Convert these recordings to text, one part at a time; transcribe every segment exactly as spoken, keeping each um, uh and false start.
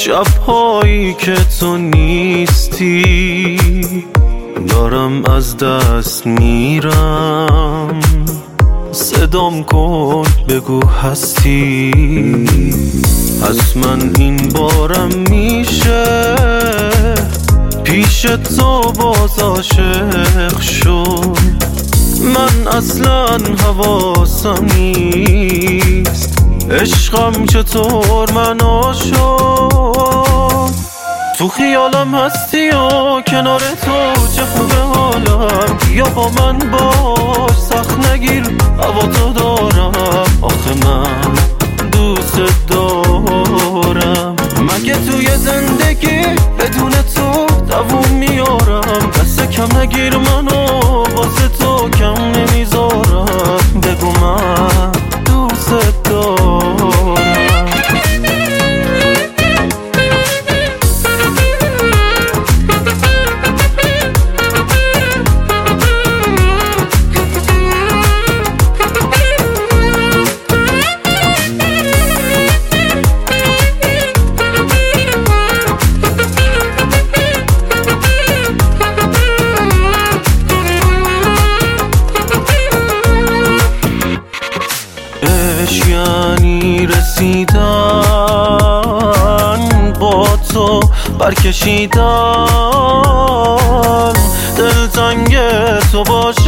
شب‌هایی که تو نیستی دارم از دست میرم، صدام کن بگو هستی. از من این بارم میشه پیش تو باز عاشق شد، من اصلا حواسم نیست عشقم چطور منو شد. تو خیالم هستی و کنار تو چه خوبه حالم، یا با من باش سخت نگیر هوا تو دارم. آخه من دوست دارم، مگه توی زندگی بدون تو دووم میارم. دست کم نگیر منو واسه تو کم نمیذارم، بگو من دوست دارم. یعنی رسیدن با تو برکشیدن، دلتنگ تو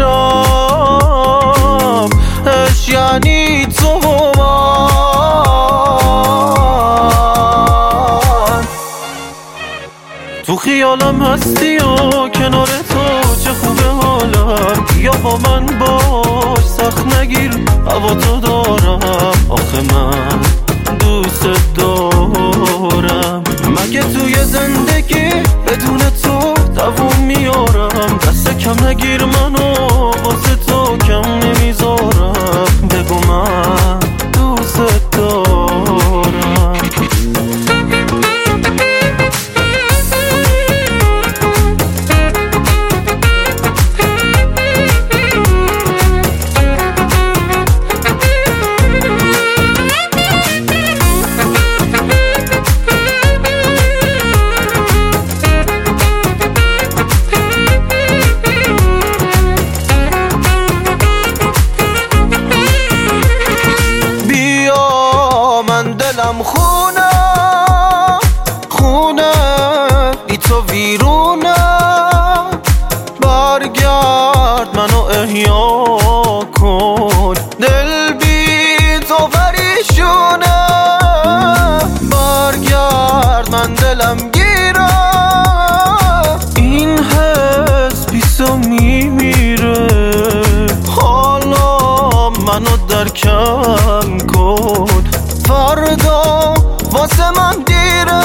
باشم. عشق یعنی تو و من، تو خیالم هستی و کنار تو چه خوبه حالم، یا با من باش سخت نگیر هوا تو دارم. آخه من دوست دارم، مگه توی زندگی بدون تو دووم میارم. دست کم نگیر منو واسه تو کم نمیذارم، بگو من دوست دارم. دلم خونه خونه بی تو ویرونه، برگرد منو احیا کن. دل بی تو پریشونه، برگرد من دلم گیره. این حس بیسو میمیره، حالا منو درکم کن. فردا واسه من دیره،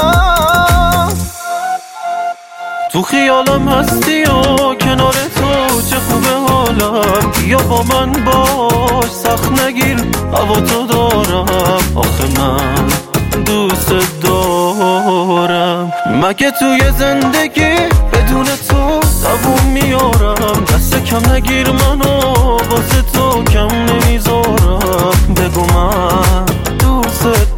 تو خیالم هستی و کنار تو چه خوبه حالم، یا با من باش سخت نگیر هوا تو دارم. آخه من دوست دارم، مگه توی زندگی بدون تو دووم میارم. دست کم نگیر منو واسه تو کم نمیذارم، بگو من دوست